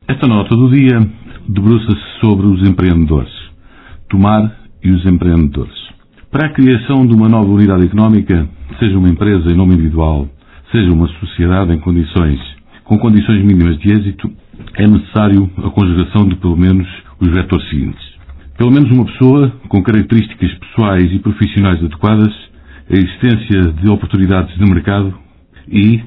Esta nota do dia debruça-se sobre os empreendedores. Tomar e os empreendedores. Para a criação de uma nova unidade económica, seja uma empresa em nome individual, seja uma sociedade com condições mínimas de êxito, é necessário a conjugação de pelo menos os vetores seguintes. Pelo menos uma pessoa com características pessoais e profissionais adequadas, a existência de oportunidades de mercado e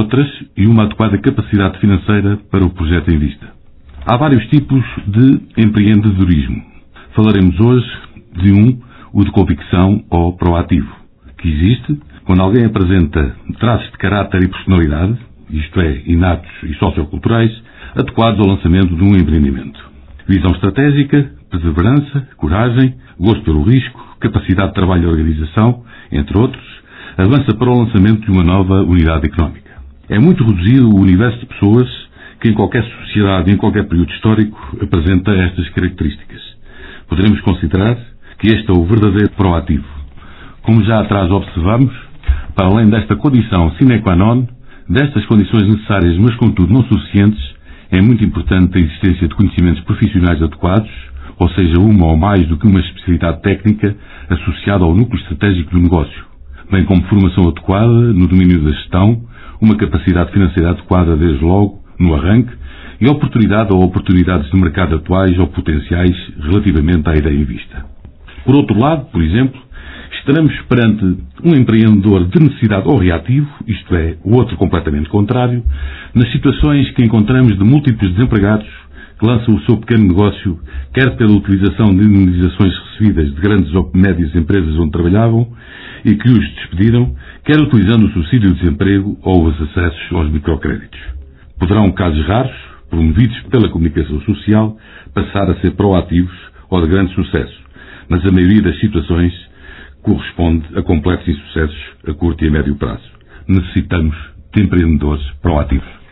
uma adequada capacidade financeira para o projeto em vista. Há vários tipos de empreendedorismo. Falaremos hoje de o de convicção ou proativo, que existe quando alguém apresenta traços de caráter e personalidade, isto é, inatos e socioculturais, adequados ao lançamento de um empreendimento. Visão estratégica, perseverança, coragem, gosto pelo risco, capacidade de trabalho e organização, entre outros, avança para o lançamento de uma nova unidade económica. É muito reduzido o universo de pessoas que em qualquer sociedade e em qualquer período histórico apresenta estas características. Poderemos considerar que este é o verdadeiro proativo. Como já atrás observamos, para além desta condição sine qua non, destas condições necessárias, mas contudo não suficientes, é muito importante a existência de conhecimentos profissionais adequados, ou seja, uma ou mais do que uma especialidade técnica associada ao núcleo estratégico do negócio, bem como formação adequada no domínio da gestão, uma capacidade financeira adequada desde logo, no arranque, e oportunidade ou oportunidades de mercado atuais ou potenciais relativamente à ideia em vista. Por outro lado, por exemplo, estaremos perante um empreendedor de necessidade ou reativo, isto é, o outro completamente contrário, nas situações que encontramos de múltiplos desempregados que lançam o seu pequeno negócio, quer pela utilização de indemnizações recebidas de grandes ou médias empresas onde trabalhavam e que os despediram, quer utilizando o subsídio de desemprego ou os acessos aos microcréditos. Poderão, casos raros, promovidos pela comunicação social, passar a ser proativos ou de grande sucesso, mas a maioria das situações corresponde a completos insucessos a curto e a médio prazo. Necessitamos de empreendedores proativos.